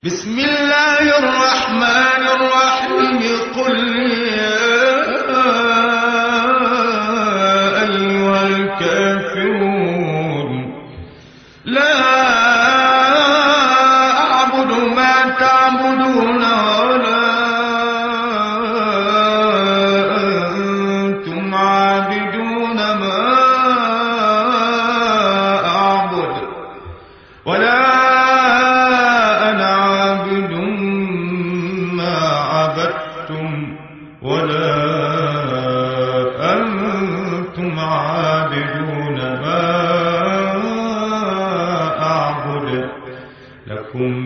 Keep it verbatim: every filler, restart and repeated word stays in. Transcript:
بسم الله الرحمن الرحيم. قل يا أيها الكافرون لا أعبد ما تعبدون ولا أنتم عابدون ما أعبد ولا ولا أنتم عابدون ما أعبد لكم